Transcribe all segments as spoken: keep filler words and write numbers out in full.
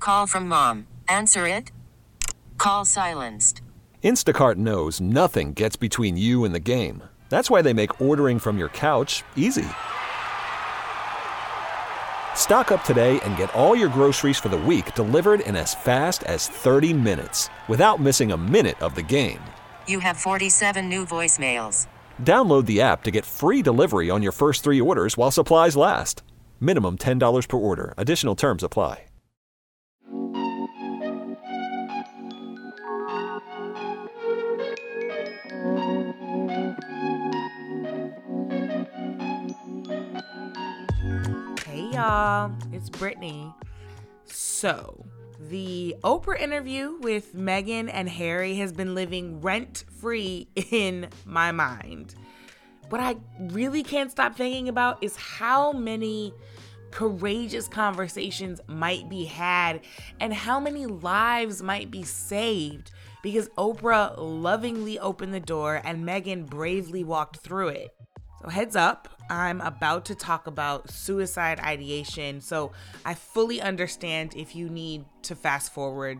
Call from mom. Answer it. Call silenced. Instacart knows nothing gets between you and the game. That's why they make ordering from your couch easy. Stock up today and get all your groceries for the week delivered in as fast as thirty minutes without missing a minute of the game. You have forty-seven new voicemails. Download the app to get free delivery on your first three orders while supplies last. Minimum ten dollars per order. Additional terms apply. Hey y'all, it's Brittany. So, the Oprah interview with Meghan and Harry has been living rent-free in my mind. What I really can't stop thinking about is how many courageous conversations might be had and how many lives might be saved because Oprah lovingly opened the door and Meghan bravely walked through it. So heads up, I'm about to talk about suicide ideation, so I fully understand if you need to fast forward.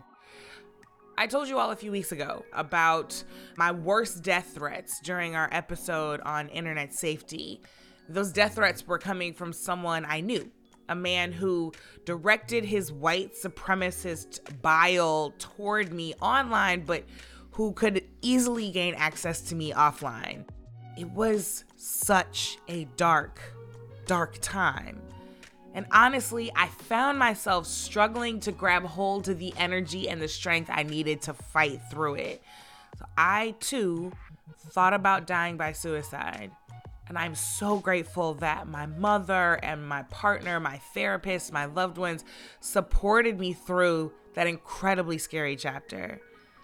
I told you all a few weeks ago about my worst death threats during our episode on internet safety. Those death threats were coming from someone I knew, a man who directed his white supremacist bile toward me online, but who could easily gain access to me offline. It was such a dark, dark time. And honestly, I found myself struggling to grab hold of the energy and the strength I needed to fight through it. So I, too, thought about dying by suicide. And I'm so grateful that my mother and my partner, my therapist, my loved ones supported me through that incredibly scary chapter.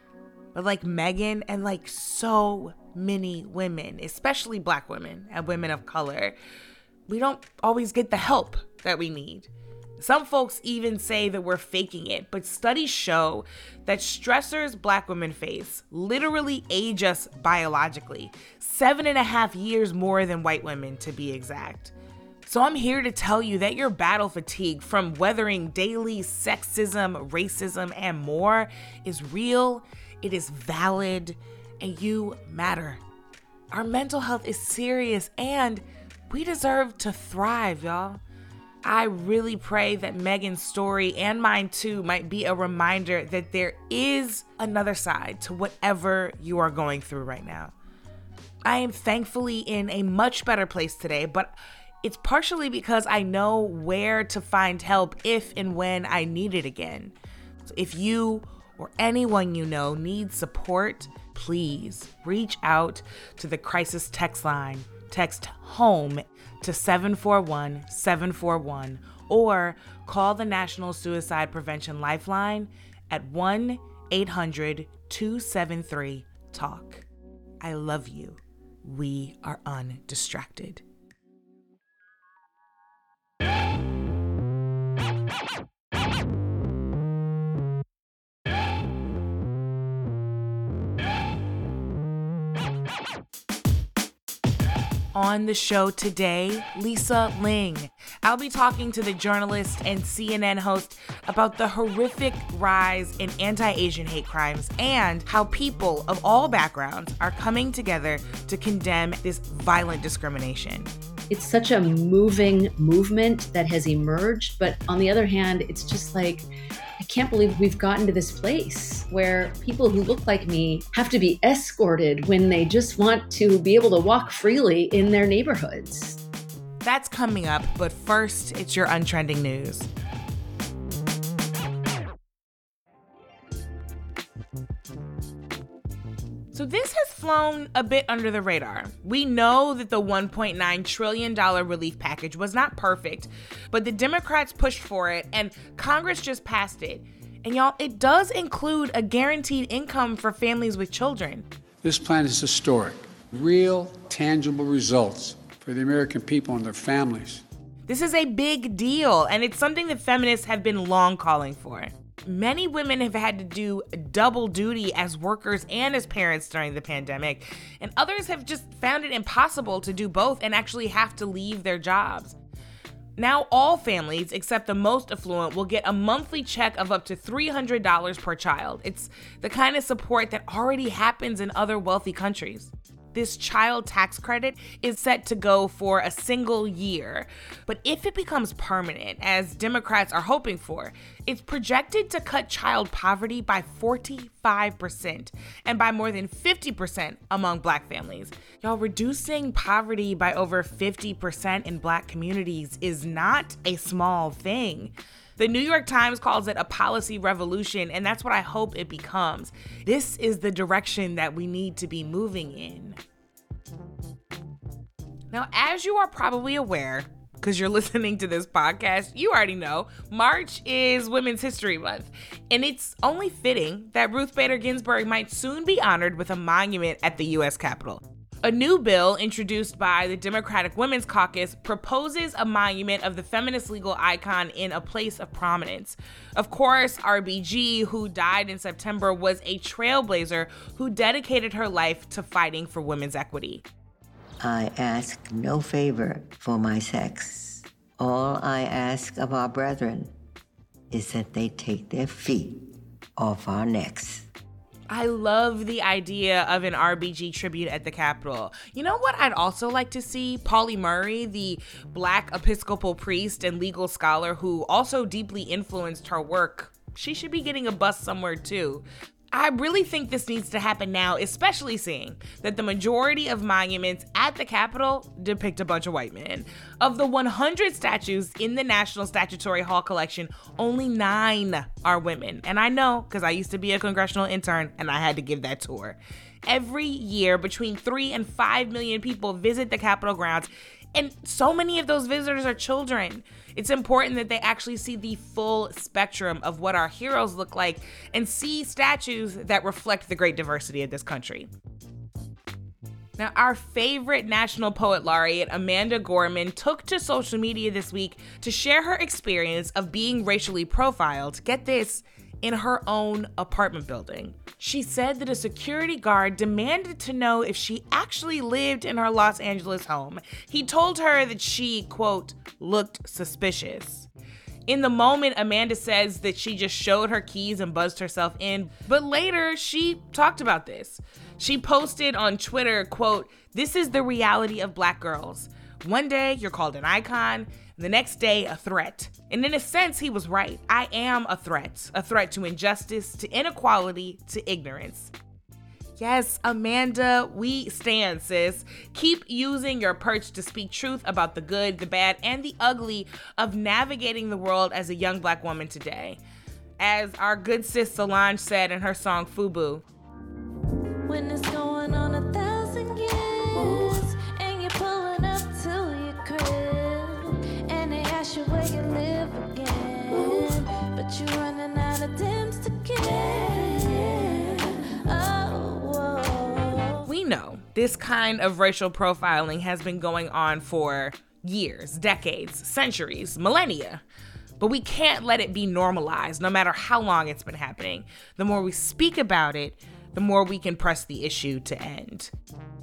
But like Meghan and like so many women, especially Black women and women of color, we don't always get the help that we need. Some folks even say that we're faking it, but studies show that stressors Black women face literally age us biologically, seven and a half years more than white women to be exact. So I'm here to tell you that your battle fatigue from weathering daily sexism, racism, and more is real, it is valid, and you matter. Our mental health is serious and we deserve to thrive, y'all. I really pray that Meghan's story and mine too might be a reminder that there is another side to whatever you are going through right now. I am thankfully in a much better place today, but it's partially because I know where to find help if and when I need it again. So if you or anyone you know needs support, please reach out to the crisis text line. Text HOME to seven four one seven four one or call the National Suicide Prevention Lifeline at one eight hundred two seven three talk. I love you. We are undistracted. On the show today, Lisa Ling. I'll be talking to the journalist and C N N host about the horrific rise in anti-Asian hate crimes and how people of all backgrounds are coming together to condemn this violent discrimination. It's such a moving movement that has emerged, but on the other hand, it's just like, I can't believe we've gotten to this place where people who look like me have to be escorted when they just want to be able to walk freely in their neighborhoods. That's coming up, but first, it's your untrending news. So this has flown a bit under the radar. We know that the one point nine trillion dollars relief package was not perfect, but the Democrats pushed for it and Congress just passed it. And y'all, it does include a guaranteed income for families with children. This plan is historic. Real, tangible results for the American people and their families. This is a big deal, and it's something that feminists have been long calling for. Many women have had to do double duty as workers and as parents during the pandemic, and others have just found it impossible to do both and actually have to leave their jobs. Now all families, except the most affluent, will get a monthly check of up to three hundred dollars per child. It's the kind of support that already happens in other wealthy countries. This child tax credit is set to go for a single year, but if it becomes permanent, as Democrats are hoping for, it's projected to cut child poverty by forty-five percent and by more than fifty percent among Black families. Y'all, reducing poverty by over fifty percent in Black communities is not a small thing. The New York Times calls it a policy revolution, and that's what I hope it becomes. This is the direction that we need to be moving in. Now, as you are probably aware, because you're listening to this podcast, you already know, March is Women's History Month, and it's only fitting that Ruth Bader Ginsburg might soon be honored with a monument at the U S Capitol. A new bill introduced by the Democratic Women's Caucus proposes a monument of the feminist legal icon in a place of prominence. Of course, R B G, who died in September, was a trailblazer who dedicated her life to fighting for women's equity. I ask no favor for my sex. All I ask of our brethren is that they take their feet off our necks. I love the idea of an R B G tribute at the Capitol. You know what I'd also like to see? Pauli Murray, the Black Episcopal priest and legal scholar who also deeply influenced her work. She should be getting a bust somewhere too. I really think this needs to happen now, especially seeing that the majority of monuments at the Capitol depict a bunch of white men. Of the one hundred statues in the National Statuary Hall collection, only nine are women. And I know, because I used to be a congressional intern and I had to give that tour. Every year, between three and five million people visit the Capitol grounds, and so many of those visitors are children. It's important that they actually see the full spectrum of what our heroes look like and see statues that reflect the great diversity of this country. Now, our favorite National Poet Laureate, Amanda Gorman, took to social media this week to share her experience of being racially profiled, get this, in her own apartment building. She said that a security guard demanded to know if she actually lived in her Los Angeles home. He told her that she, quote, looked suspicious. In the moment, Amanda says that she just showed her keys and buzzed herself in, but later she talked about this. She posted on Twitter, quote, "This is the reality of Black girls. One day you're called an icon, the next day a threat." And in a sense, he was right. I am a threat, a threat to injustice, to inequality, to ignorance. Yes, Amanda, we stand, sis. Keep using your perch to speak truth about the good, the bad, and the ugly of navigating the world as a young Black woman today. As our good sis Solange said in her song FUBU, when it's going on a thousand years and you're pulling up to your crib and they ask you where you live again, but you're running out of Dems to give. Oh, whoa. We know this kind of racial profiling has been going on for years, decades, centuries, millennia. But we can't let it be normalized no matter how long it's been happening. The more we speak about it, the more we can press the issue to end.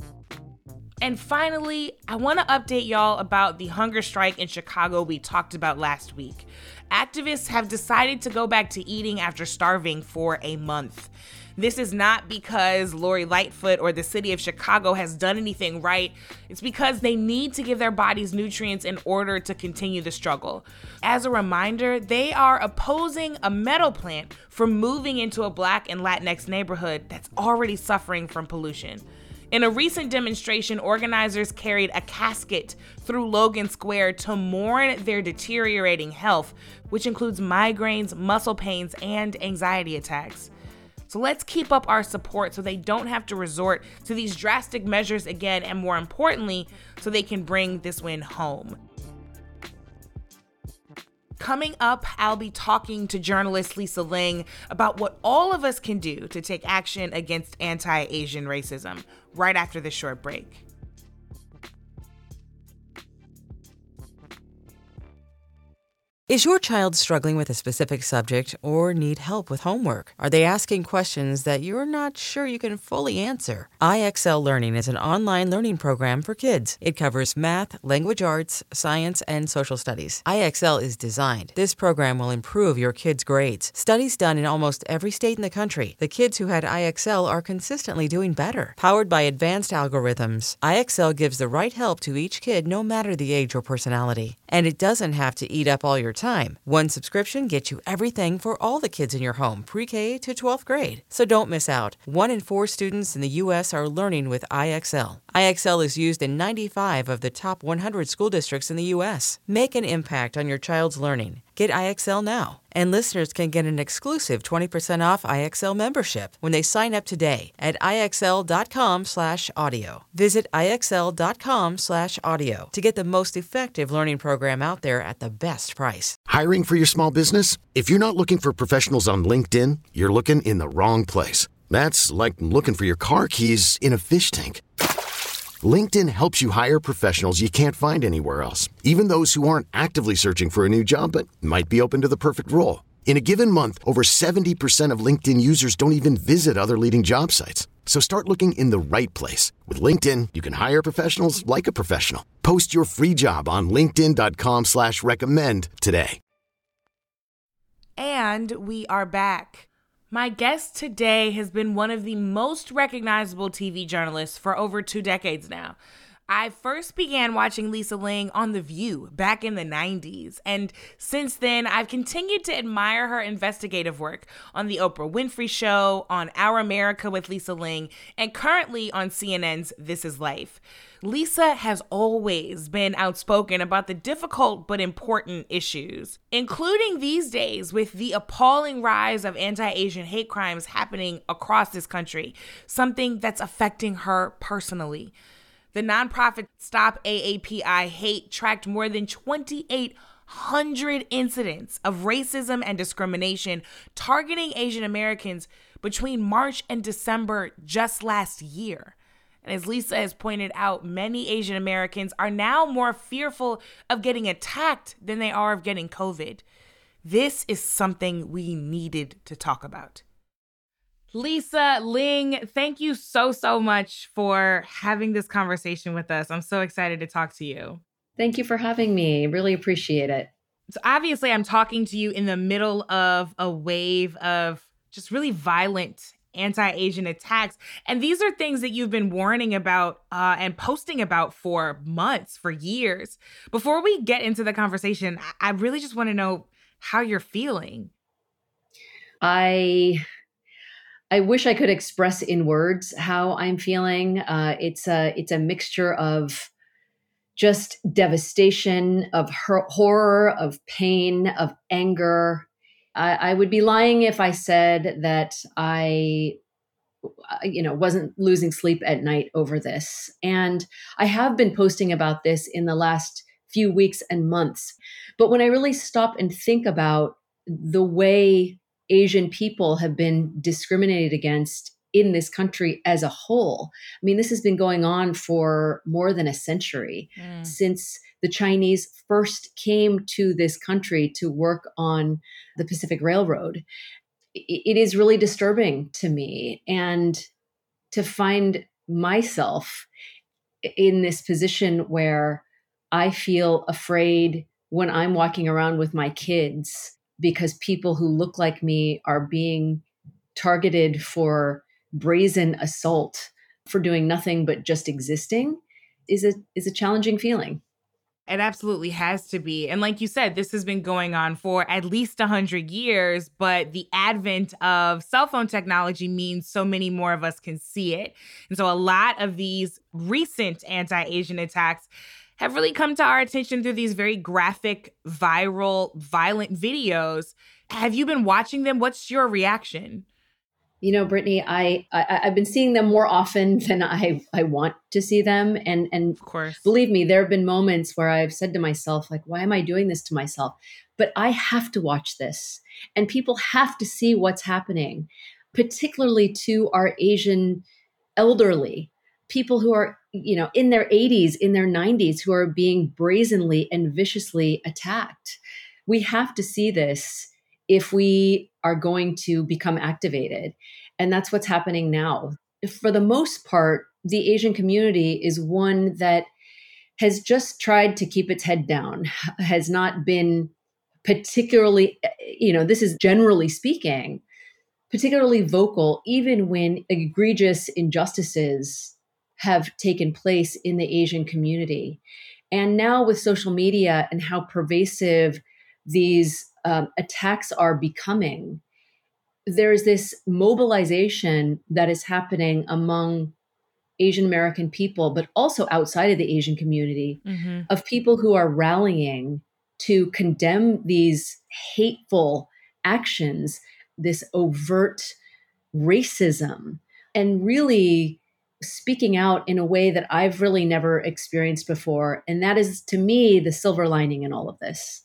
And finally, I want to update y'all about the hunger strike in Chicago we talked about last week. Activists have decided to go back to eating after starving for a month. This is not because Lori Lightfoot or the city of Chicago has done anything right. It's because they need to give their bodies nutrients in order to continue the struggle. As a reminder, they are opposing a metal plant from moving into a Black and Latinx neighborhood that's already suffering from pollution. In a recent demonstration, organizers carried a casket through Logan Square to mourn their deteriorating health, which includes migraines, muscle pains, and anxiety attacks. So let's keep up our support so they don't have to resort to these drastic measures again, and more importantly, so they can bring this win home. Coming up, I'll be talking to journalist Lisa Ling about what all of us can do to take action against anti-Asian racism right after this short break. Is your child struggling with a specific subject or need help with homework? Are they asking questions that you're not sure you can fully answer? I X L Learning is an online learning program for kids. It covers math, language arts, science, and social studies. I X L is designed. This program will improve your kids' grades. Studies done in almost every state in the country. The kids who had I X L are consistently doing better. Powered by advanced algorithms, I X L gives the right help to each kid no matter the age or personality. And it doesn't have to eat up all your time. One subscription gets you everything for all the kids in your home, pre-K to twelfth grade. So don't miss out. One in four students in the U S are learning with I X L. I X L is used in ninety-five of the top one hundred school districts in the U S. Make an impact on your child's learning. Get I X L now. And listeners can get an exclusive twenty percent off I X L membership when they sign up today at IXL.com slash audio. Visit IXL.com slash audio to get the most effective learning program out there at the best price. Hiring for your small business? If you're not looking for professionals on LinkedIn, you're looking in the wrong place. That's like looking for your car keys in a fish tank. LinkedIn helps you hire professionals you can't find anywhere else, even those who aren't actively searching for a new job but might be open to the perfect role. In a given month, over seventy percent of LinkedIn users don't even visit other leading job sites. So start looking in the right place. With LinkedIn, you can hire professionals like a professional. Post your free job on linkedin.com slash recommend today. And we are back. My guest today has been one of the most recognizable T V journalists for over two decades now. I first began watching Lisa Ling on The View back in the nineties, and since then, I've continued to admire her investigative work on The Oprah Winfrey Show, on Our America with Lisa Ling, and currently on C N N's This Is Life. Lisa has always been outspoken about the difficult but important issues, including these days with the appalling rise of anti-Asian hate crimes happening across this country, something that's affecting her personally. The nonprofit Stop A A P I Hate tracked more than twenty-eight hundred incidents of racism and discrimination targeting Asian Americans between March and December just last year. And as Lisa has pointed out, many Asian Americans are now more fearful of getting attacked than they are of getting COVID. This is something we needed to talk about. Lisa Ling, thank you so, so much for having this conversation with us. I'm so excited to talk to you. Thank you for having me. Really appreciate it. So obviously, I'm talking to you in the middle of a wave of just really violent anti-Asian attacks. And these are things that you've been warning about uh, and posting about for months, for years. Before we get into the conversation, I really just want to know how you're feeling. I... I wish I could express in words how I'm feeling. Uh, it's a it's a mixture of just devastation, of her- horror, of pain, of anger. I, I would be lying if I said that I, you know, wasn't losing sleep at night over this. And I have been posting about this in the last few weeks and months. But when I really stop and think about the way Asian people have been discriminated against in this country as a whole. I mean, this has been going on for more than a century, mm. since the Chinese first came to this country to work on the Pacific Railroad. It is really disturbing to me, and to find myself in this position where I feel afraid when I'm walking around with my kids because people who look like me are being targeted for brazen assault for doing nothing but just existing is a is a challenging feeling. It absolutely has to be. And like you said, this has been going on for at least one hundred years, but the advent of cell phone technology means so many more of us can see it. And so a lot of these recent anti-Asian attacks have really come to our attention through these very graphic, viral, violent videos. Have you been watching them? What's your reaction? You know, Brittany, I, I I've been seeing them more often than I I want to see them, and and of course, believe me, there have been moments where I've said to myself, like, why am I doing this to myself? But I have to watch this, and people have to see what's happening, particularly to our Asian elderly. People who are, you know, in their eighties, in their nineties, who are being brazenly and viciously attacked. We have to see this if we are going to become activated. And that's what's happening now. For the most part, the Asian community is one that has just tried to keep its head down, has not been particularly, you know, this is generally speaking, particularly vocal, even when egregious injustices have taken place in the Asian community. And now with social media and how pervasive these um, attacks are becoming, there's this mobilization that is happening among Asian American people, but also outside of the Asian community, mm-hmm. of people who are rallying to condemn these hateful actions, this overt racism, and really speaking out in a way that I've really never experienced before. And that is, to me, the silver lining in all of this.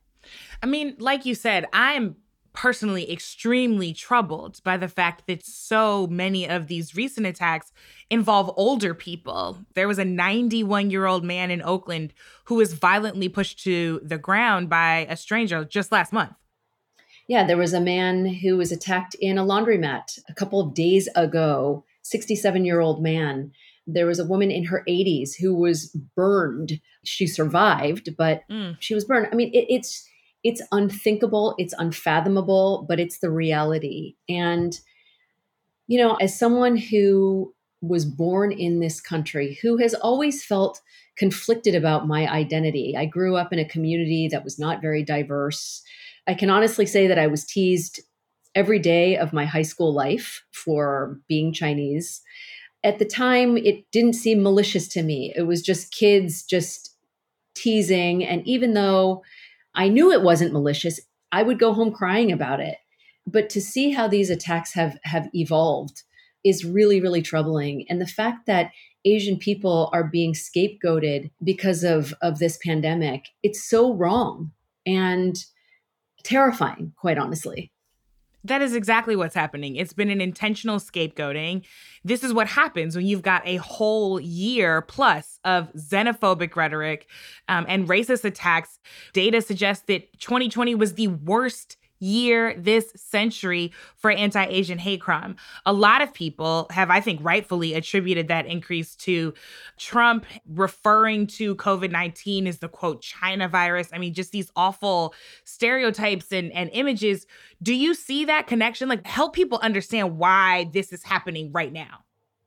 I mean, like you said, I'm personally extremely troubled by the fact that so many of these recent attacks involve older people. There was a ninety-one-year-old man in Oakland who was violently pushed to the ground by a stranger just last month. Yeah, there was a man who was attacked in a laundromat a couple of days ago, sixty-seven-year-old man. There was a woman in her eighties who was burned. She survived, but mm. she was burned. I mean, it, it's it's unthinkable, it's unfathomable, but it's the reality. And, you know, as someone who was born in this country, who has always felt conflicted about my identity, I grew up in a community that was not very diverse. I can honestly say that I was teased every day of my high school life for being Chinese. At the time, it didn't seem malicious to me. It was just kids just teasing. And even though I knew it wasn't malicious, I would go home crying about it. But to see how these attacks have, have evolved is really, really troubling. And the fact that Asian people are being scapegoated because of, of this pandemic, it's so wrong and terrifying, quite honestly. That is exactly what's happening. It's been an intentional scapegoating. This is what happens when you've got a whole year plus of xenophobic rhetoric um, and racist attacks. Data suggests that twenty twenty was the worst year this century for anti-Asian hate crime. A lot of people have, I think, rightfully attributed that increase to Trump referring to COVID nineteen as the, quote, China virus. I mean, just these awful stereotypes and, and images. Do you see that connection? Like, help people understand why this is happening right now.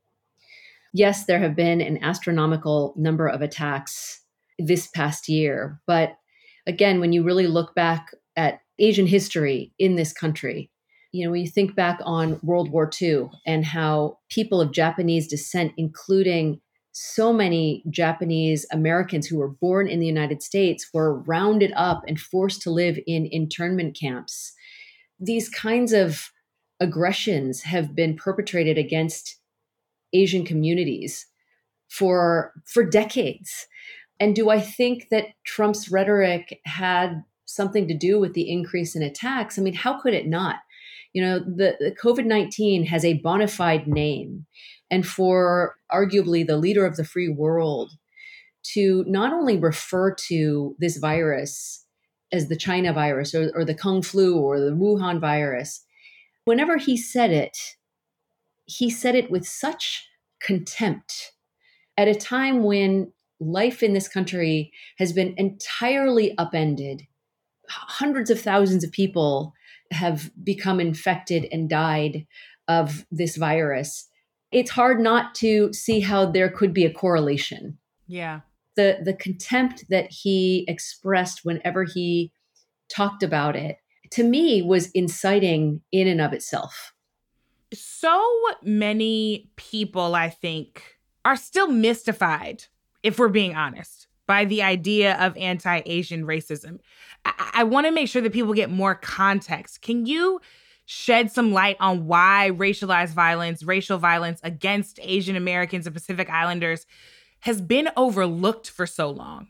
Yes, there have been an astronomical number of attacks this past year. But again, when you really look back at Asian history in this country, you know, when you think back on World War Two and how people of Japanese descent, including so many Japanese Americans who were born in the United States, were rounded up and forced to live in internment camps. These kinds of aggressions have been perpetrated against Asian communities for, for decades. And do I think that Trump's rhetoric had something to do with the increase in attacks? I mean, how could it not? You know, the, the COVID nineteen has a bona fide name. And for arguably the leader of the free world to not only refer to this virus as the China virus or, or the Kung flu or the Wuhan virus, whenever he said it, he said it with such contempt at a time when life in this country has been entirely upended. Hundreds of thousands of people have become infected and died of this virus. It's hard not to see how there could be a correlation. Yeah. The, the contempt that he expressed whenever he talked about it, to me, was inciting in and of itself. So many people, I think, are still mystified, if we're being honest, by the idea of anti-Asian racism. I, I want to make sure that people get more context. Can you shed some light on why racialized violence, racial violence against Asian Americans and Pacific Islanders has been overlooked for so long?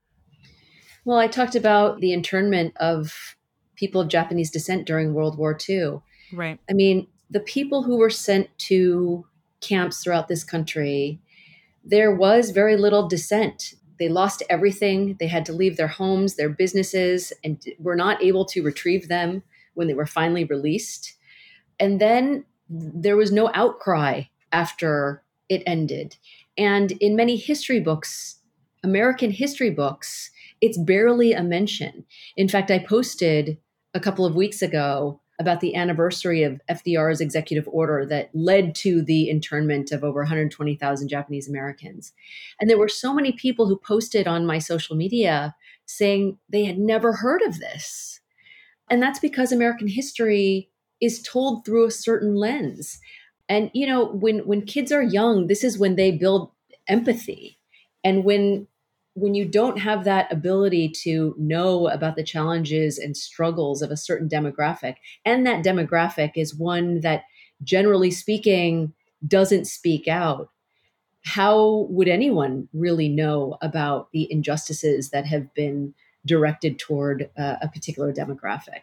Well, I talked about the internment of people of Japanese descent during World War Two. Right. I mean, the people who were sent to camps throughout this country, there was very little dissent. they lost everything. They had to leave their homes, their businesses, and were not able to retrieve them when they were finally released. And then there was no outcry after it ended. And in many history books, American history books, it's barely a mention. In fact, I posted a couple of weeks ago about the anniversary of F D R's executive order that led to the internment of over one hundred twenty thousand Japanese Americans. And there were so many people who posted on my social media saying they had never heard of this. And that's because American history is told through a certain lens. And, you know, when, when kids are young, this is when they build empathy. And when when you don't have that ability to know about the challenges and struggles of a certain demographic, and that demographic is one that, generally speaking, doesn't speak out, how would anyone really know about the injustices that have been directed toward uh, a particular demographic?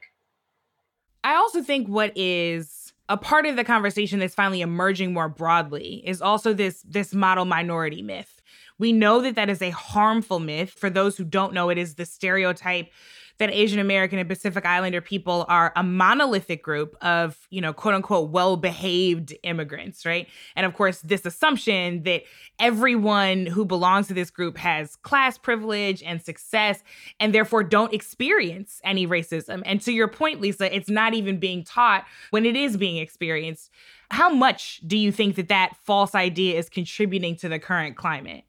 I also think what is a part of the conversation that's finally emerging more broadly is also this, this model minority myth. We know that that is a harmful myth. For those who don't know, it is the stereotype that Asian American and Pacific Islander people are a monolithic group of, you know, quote unquote, well-behaved immigrants, right? And of course, this assumption that everyone who belongs to this group has class privilege and success and therefore don't experience any racism. And to your point, Lisa, it's not even being taught when it is being experienced. How much do you think that that false idea is contributing to the current climate?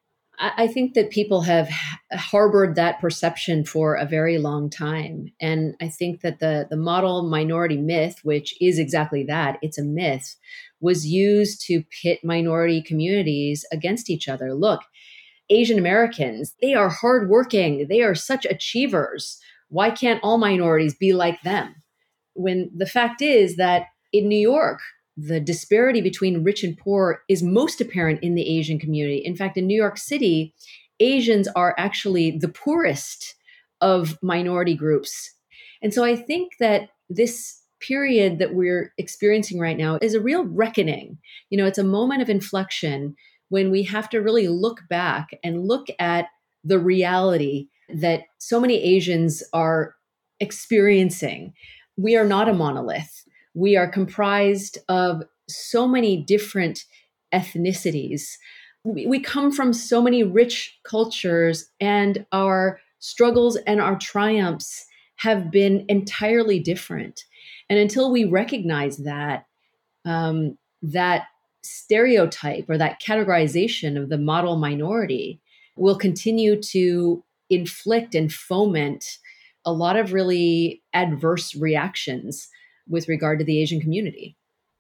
I think that people have harbored that perception for a very long time. And I think that the, the model minority myth, which is exactly that, it's a myth, was used to pit minority communities against each other. Look, Asian Americans, they are hardworking. They are such achievers. Why can't all minorities be like them? When the fact is that in New York, the disparity between rich and poor is most apparent in the Asian community. In fact, in New York City, Asians are actually the poorest of minority groups. And so I think that this period that we're experiencing right now is a real reckoning. You know, it's a moment of inflection when we have to really look back and look at the reality that so many Asians are experiencing. We are not a monolith. We are comprised of so many different ethnicities. We come from so many rich cultures, and our struggles and our triumphs have been entirely different. And until we recognize that, um, that stereotype or that categorization of the model minority will continue to inflict and foment a lot of really adverse reactions with regard to the Asian community.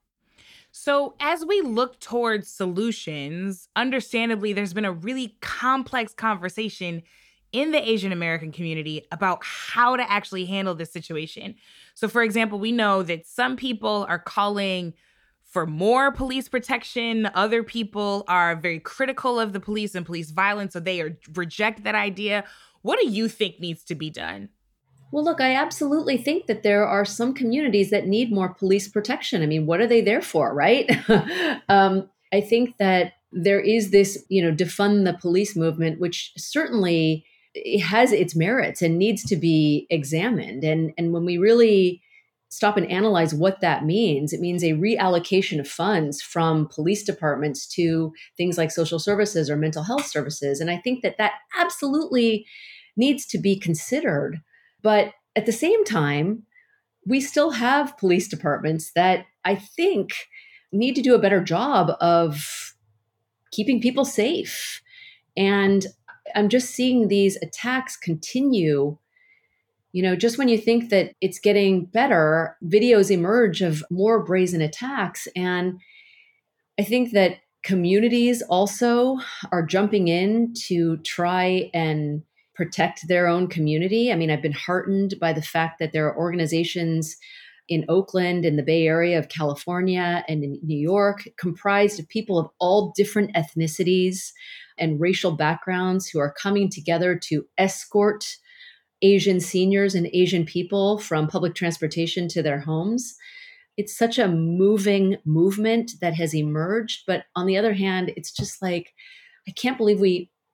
So as we look towards solutions, understandably, there's been a really complex conversation in the Asian American community about how to actually handle this situation. So for example, we know that some people are calling for more police protection. Other people are very critical of the police and police violence, so they are, reject that idea. What do you think needs to be done? Well, look, I absolutely think that there are some communities that need more police protection. I mean, what are they there for, right? um, I think that there is this, you know, defund the police movement, which certainly has its merits and needs to be examined. And, and when we really stop and analyze what that means, it means a reallocation of funds from police departments to things like social services or mental health services. And I think that that absolutely needs to be considered. But at the same time, we still have police departments that I think need to do a better job of keeping people safe. And I'm just seeing these attacks continue. You know, just when you think that it's getting better, videos emerge of more brazen attacks. And I think that communities also are jumping in to try and protect their own community. I mean, I've been heartened by the fact that there are organizations in Oakland, in the Bay Area of California, and in New York, comprised of people of all different ethnicities and racial backgrounds who are coming together to escort Asian seniors and Asian people from public transportation to their homes. It's such a moving movement that has emerged. But on the other hand, it's just like, I can't believe we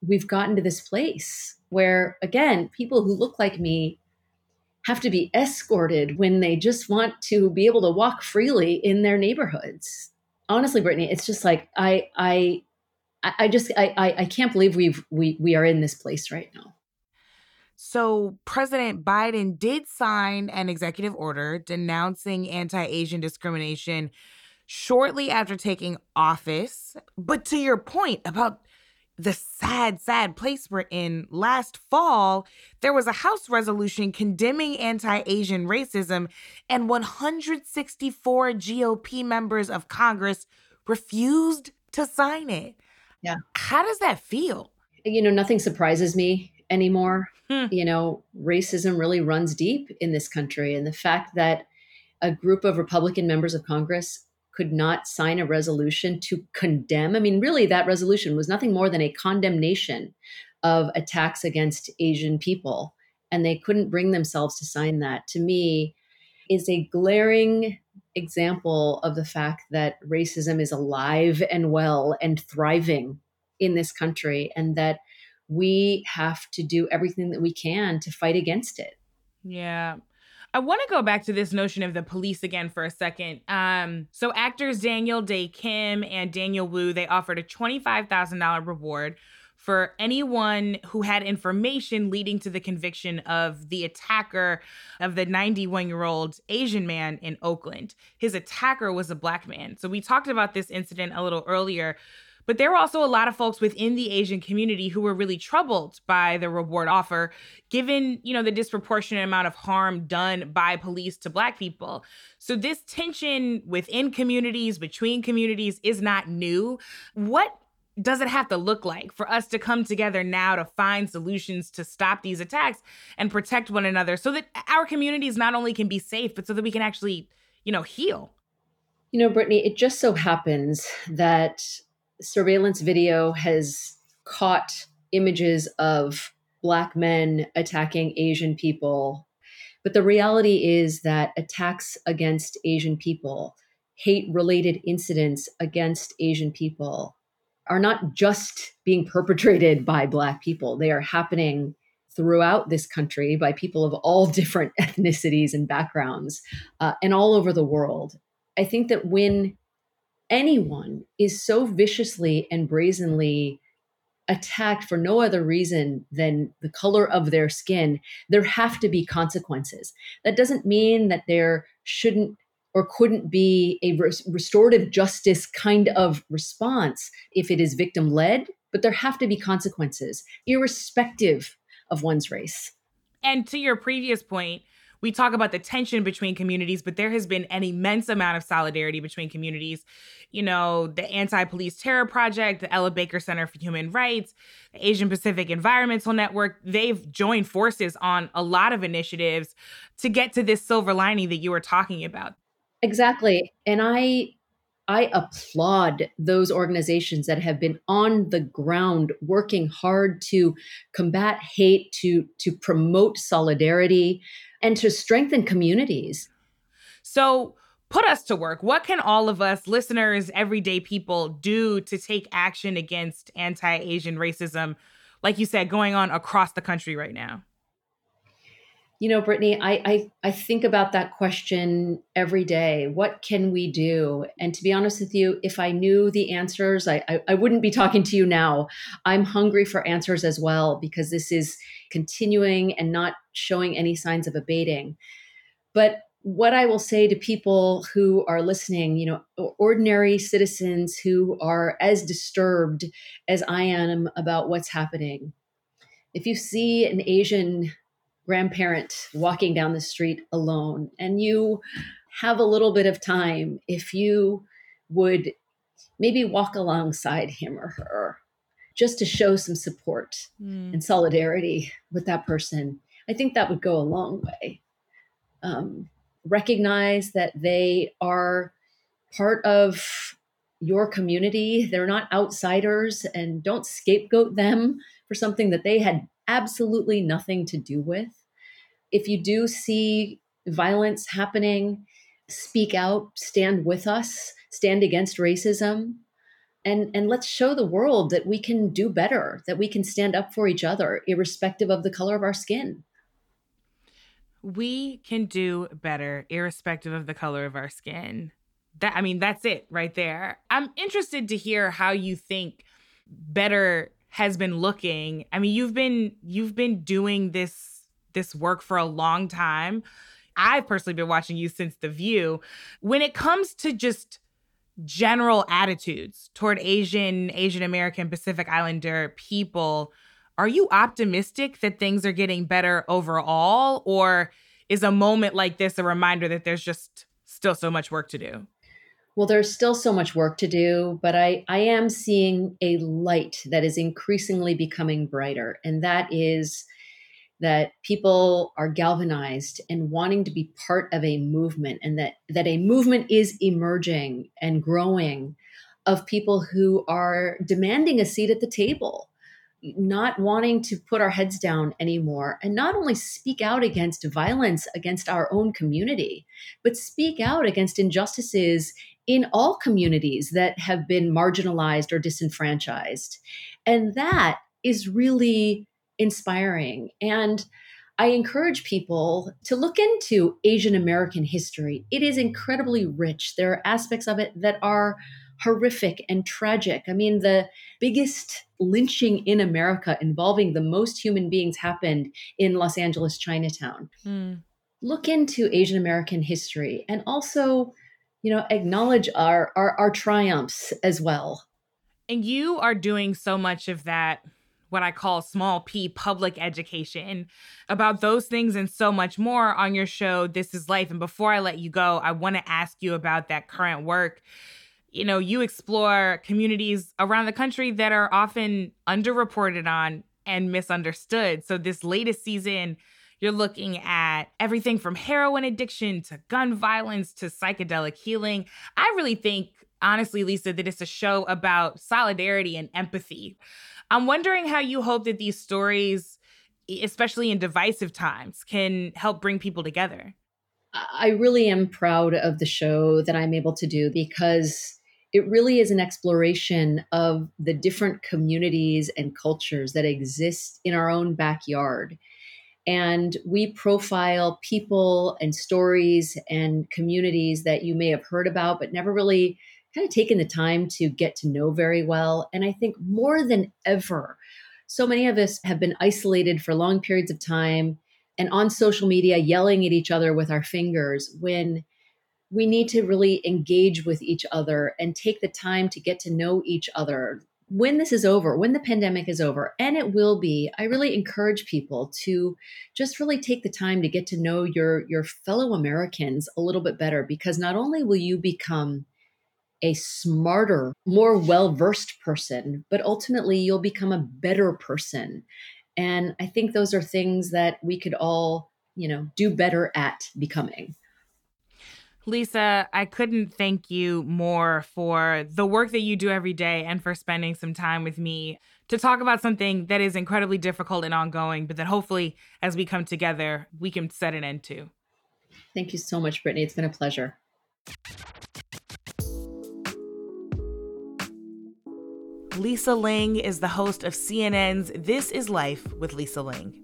we've gotten to this place where, again, people who look like me have to be escorted when they just want to be able to walk freely in their neighborhoods. Honestly, Brittany, it's just like I I I just I I, I can't believe we've we we are in this place right now. So President Biden did sign an executive order denouncing anti-Asian discrimination shortly after taking office. But to your point about the sad, sad place we're in, last fall, there was a House resolution condemning anti-Asian racism, and one hundred sixty-four G O P members of Congress refused to sign it. Yeah. How does that feel? You know, nothing surprises me anymore. Hmm. You know, racism really runs deep in this country. And the fact that a group of Republican members of Congress could not sign a resolution to condemn, I mean, really, that resolution was nothing more than a condemnation of attacks against Asian people. And they couldn't bring themselves to sign that, to me, is a glaring example of the fact that racism is alive and well and thriving in this country, and that we have to do everything that we can to fight against it. Yeah. I want to go back to this notion of the police again for a second. Um, so actors Daniel Day Kim and Daniel Wu, they offered a twenty-five thousand dollars reward for anyone who had information leading to the conviction of the attacker of the ninety-one-year-old Asian man in Oakland. His attacker was a Black man. So we talked about this incident a little earlier, but there were also a lot of folks within the Asian community who were really troubled by the reward offer, given, you know, the disproportionate amount of harm done by police to Black people. So this tension within communities, between communities, is not new. What does it have to look like for us to come together now to find solutions to stop these attacks and protect one another so that our communities not only can be safe, but so that we can actually, you know, heal? You know, Brittany, it just so happens that surveillance video has caught images of Black men attacking Asian people. But the reality is that attacks against Asian people, hate-related incidents against Asian people, are not just being perpetrated by Black people. They are happening throughout this country by people of all different ethnicities and backgrounds, uh, and all over the world. I think that when anyone is so viciously and brazenly attacked for no other reason than the color of their skin, there have to be consequences. That doesn't mean that there shouldn't or couldn't be a res- restorative justice kind of response if it is victim-led, but there have to be consequences, irrespective of one's race. And to your previous point, we talk about the tension between communities, but there has been an immense amount of solidarity between communities. You know, the Anti-Police Terror Project, the Ella Baker Center for Human Rights, the Asian Pacific Environmental Network, they've joined forces on a lot of initiatives to get to this silver lining that you were talking about. Exactly. And I I applaud those organizations that have been on the ground working hard to combat hate, to to promote solidarity, and to strengthen communities. So put us to work. What can all of us, listeners, everyday people, do to take action against anti-Asian racism, like you said, going on across the country right now? You know, Brittany, I, I I think about that question every day. What can we do? And to be honest with you, if I knew the answers, I, I, I wouldn't be talking to you now. I'm hungry for answers as well, because this is continuing and not showing any signs of abating. But what I will say to people who are listening, you know, ordinary citizens who are as disturbed as I am about what's happening, if you see an Asian grandparent walking down the street alone and you have a little bit of time, if you would maybe walk alongside him or her just to show some support mm. and solidarity with that person, I think that would go a long way. Um, recognize that they are part of your community. They're not outsiders, and don't scapegoat them for something that they had absolutely nothing to do with. If you do see violence happening, speak out, stand with us, stand against racism. and, and let's show the world that we can do better, that we can stand up for each other, irrespective of the color of our skin. We can do better, irrespective of the color of our skin. That, I mean, that's it right there. I'm interested to hear how you think better has been looking. I mean, you've been you've been doing this this work for a long time. I've personally been watching you since The View. When it comes to just general attitudes toward Asian, Asian American, Pacific Islander people, are you optimistic that things are getting better overall? Or is a moment like this a reminder that there's just still so much work to do? Well, there's still so much work to do, but I, I am seeing a light that is increasingly becoming brighter. And that is that people are galvanized and wanting to be part of a movement, and that, that a movement is emerging and growing of people who are demanding a seat at the table, not wanting to put our heads down anymore, and not only speak out against violence against our own community, but speak out against injustices in all communities that have been marginalized or disenfranchised. And that is really inspiring. And I encourage people to look into Asian American history. It is incredibly rich. There are aspects of it that are horrific and tragic. I mean, the biggest lynching in America involving the most human beings happened in Los Angeles, Chinatown. Mm. Look into Asian American history and also, you know, acknowledge our, our, our triumphs as well. And you are doing so much of that, what I call small p public education about those things and so much more on your show, This Is Life. And before I let you go, I want to ask you about that current work. You know, you explore communities around the country that are often underreported on and misunderstood. So this latest season, you're looking at everything from heroin addiction to gun violence to psychedelic healing. I really think, honestly, Lisa, that it's a show about solidarity and empathy. I'm wondering how you hope that these stories, especially in divisive times, can help bring people together. I really am proud of the show that I'm able to do, because it really is an exploration of the different communities and cultures that exist in our own backyard. And we profile people and stories and communities that you may have heard about, but never really kind of taken the time to get to know very well. And I think more than ever, so many of us have been isolated for long periods of time and on social media yelling at each other with our fingers, when we need to really engage with each other and take the time to get to know each other. When this is over, when the pandemic is over, and it will be, I really encourage people to just really take the time to get to know your, your fellow Americans a little bit better, because not only will you become a smarter, more well-versed person, but ultimately you'll become a better person. And I think those are things that we could all, you know, do better at becoming. Lisa, I couldn't thank you more for the work that you do every day and for spending some time with me to talk about something that is incredibly difficult and ongoing, but that hopefully as we come together, we can set an end to. Thank you so much, Brittany. It's been a pleasure. Lisa Ling is the host of C N N's This Is Life with Lisa Ling.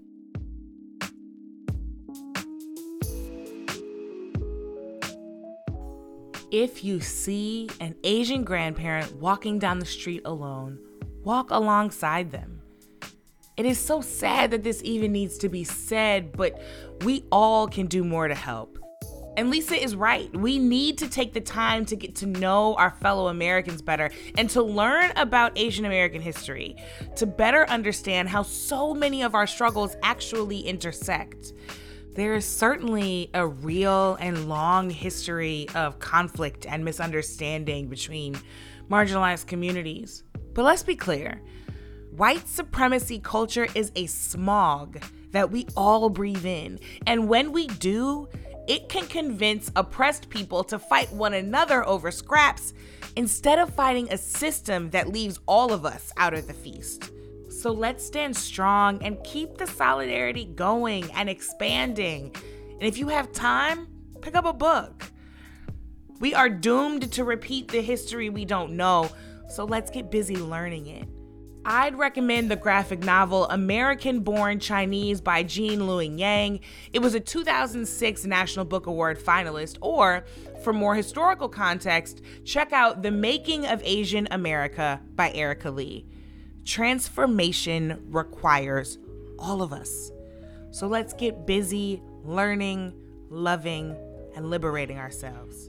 If you see an Asian grandparent walking down the street alone, walk alongside them. It is so sad that this even needs to be said, but we all can do more to help. And Lisa is right. We need to take the time to get to know our fellow Americans better and to learn about Asian American history, to better understand how so many of our struggles actually intersect. There is certainly a real and long history of conflict and misunderstanding between marginalized communities. But let's be clear, white supremacy culture is a smog that we all breathe in. And when we do, it can convince oppressed people to fight one another over scraps instead of fighting a system that leaves all of us out of the feast. So let's stand strong and keep the solidarity going and expanding. And if you have time, pick up a book. We are doomed to repeat the history we don't know. So let's get busy learning it. I'd recommend the graphic novel American-Born Chinese by Jean Luing Yang. It was a two thousand six National Book Award finalist. Or, for more historical context, check out The Making of Asian America by Erica Lee. Transformation requires all of us. So let's get busy learning, loving, and liberating ourselves.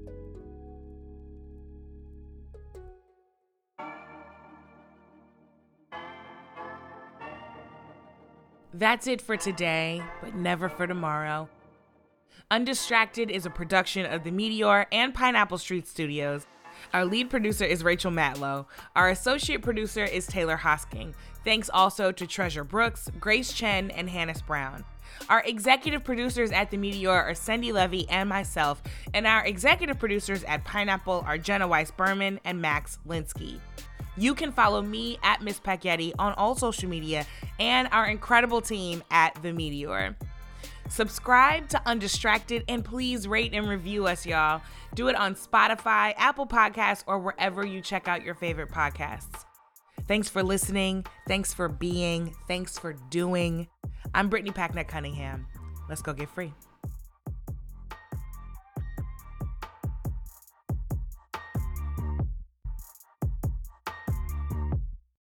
That's it for today, but never for tomorrow. Undistracted is a production of The Meteor and Pineapple Street Studios. Our lead producer is Rachel Matlow. Our associate producer is Taylor Hosking. Thanks also to Treasure Brooks, Grace Chen, and Hannes Brown. Our executive producers at The Meteor are Cindy Levy and myself, and our executive producers at Pineapple are Jenna Weiss-Berman and Max Linsky. You can follow me at Miss Packyetti on all social media and our incredible team at The Meteor. Subscribe to Undistracted and please rate and review us, y'all. Do it on Spotify, Apple Podcasts, or wherever you check out your favorite podcasts. Thanks for listening. Thanks for being. Thanks for doing. I'm Brittany Packnett Cunningham. Let's go get free.